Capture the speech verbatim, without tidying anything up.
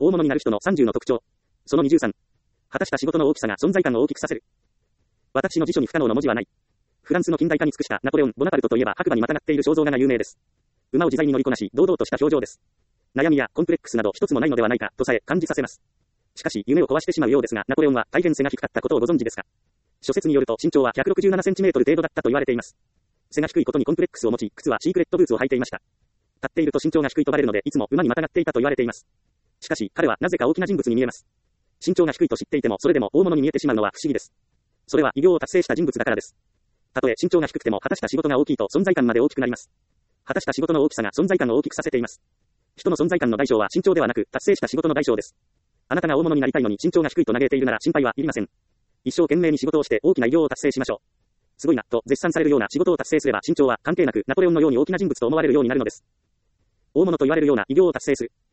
大物になる人のさんじゅうの特徴。そのにじゅうさん。果たした仕事の大きさが存在感を大きくさせる。私の辞書に不可能の文字はない。フランスの近代化に尽くしたナポレオン・ボナパルトといえば白馬にまたがっている肖像画が有名です。馬を自在に乗りこなし、堂々とした表情です。悩みやコンプレックスなど一つもないのではないか、とさえ感じさせます。しかし、夢を壊してしまうようですが、ナポレオンは大変背が低かったことをご存知ですか？諸説によると身長はひゃくろくじゅうななセンチメートル程度だったと言われています。背が低いことにコンプレックスを持ち、靴はシークレットブーツを履いていました。立っていると身長が低いとバレるので、いつも馬にまたがっていたと言われています。しかし、彼はなぜか大きな人物に見えます。身長が低いと知っていても、それでも大物に見えてしまうのは不思議です。それは偉業を達成した人物だからです。たとえ身長が低くても果たした仕事が大きいと存在感まで大きくなります。果たした仕事の大きさが存在感を大きくさせています。人の存在感の代償は身長ではなく、達成した仕事の代償です。あなたが大物になりたいのに身長が低いと嘆いているなら心配はいりません。一生懸命に仕事をして大きな偉業を達成しましょう。すごいな、と絶賛されるような仕事を達成すれば身長は関係なくナポレオンのように大きな人物と思われるようになるのです。大物と言われるような偉業を達成する。